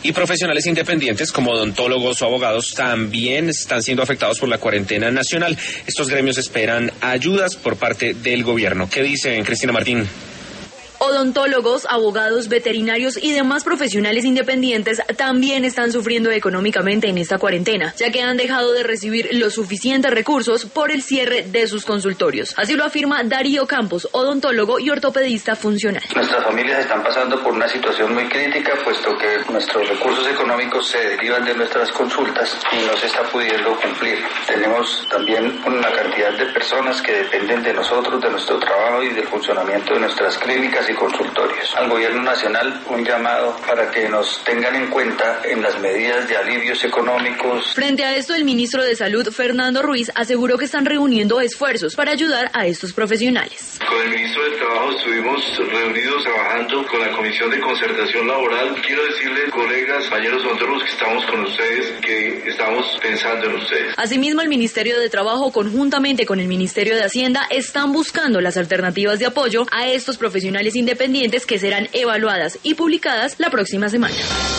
Y profesionales independientes como odontólogos o abogados también están siendo afectados por la cuarentena nacional. Estos gremios esperan ayudas por parte del gobierno. ¿Qué dicen, Cristina Martín? Odontólogos, abogados, veterinarios y demás profesionales independientes también están sufriendo económicamente en esta cuarentena, ya que han dejado de recibir los suficientes recursos por el cierre de sus consultorios. Así lo afirma Darío Campos, odontólogo y ortopedista funcional. Nuestras familias están pasando por una situación muy crítica, puesto que nuestros recursos económicos se derivan de nuestras consultas y no se está pudiendo cumplir. Tenemos también una cantidad de personas que dependen de nosotros, de nuestro trabajo y del funcionamiento de nuestras clínicas y consultorios. Al gobierno nacional un llamado para que nos tengan en cuenta en las medidas de alivios económicos. Frente a esto, el ministro de Salud, Fernando Ruiz, aseguró que están reuniendo esfuerzos para ayudar a estos profesionales. Con el ministro del Trabajo estuvimos reunidos trabajando con la Comisión de Concertación Laboral. Quiero decirles, colegas, compañeros odontólogos, que estamos con ustedes, que estamos pensando en ustedes. Asimismo, el Ministerio de Trabajo, conjuntamente con el Ministerio de Hacienda, están buscando las alternativas de apoyo a estos profesionales independientes que serán evaluadas y publicadas la próxima semana.